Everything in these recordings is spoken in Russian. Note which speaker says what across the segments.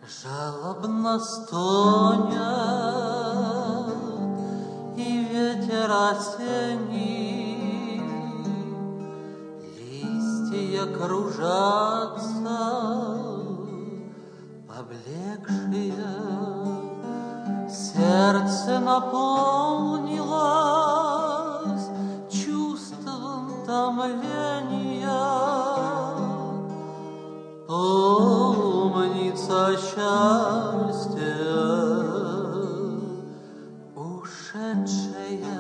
Speaker 1: Жалобно стонет и ветер осенний, листья кружатся, поблекшие, сердце наполнилось чувством томления. Помнится счастье ушедшее,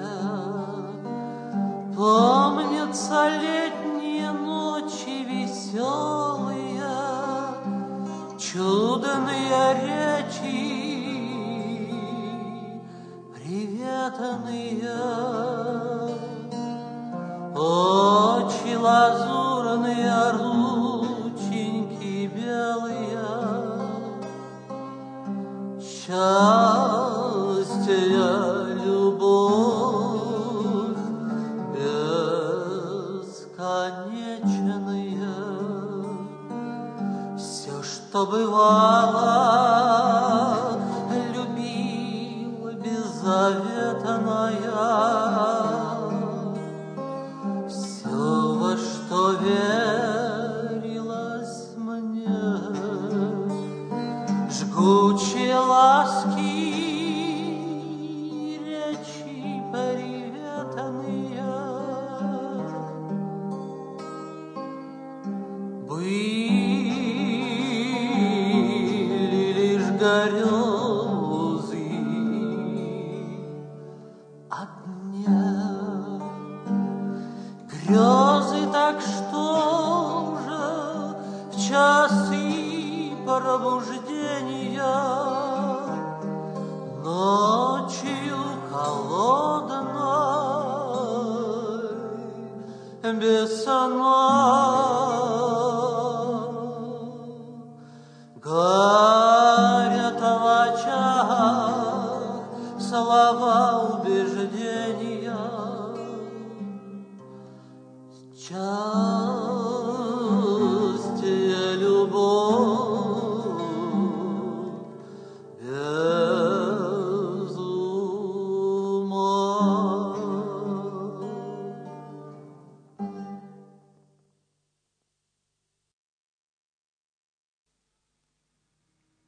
Speaker 1: помнятся летние ночи веселые, чудные речи, приветные, очи лазурные, рученьки белые, счастье, любовь бесконечные. Все, что бывало, любила беззаветная, все, во что верилось мне, жгучие ласки, речи приветные, были лишь грезы о дне. Грезы, так что же в часы пробуждения ночью холодной без сна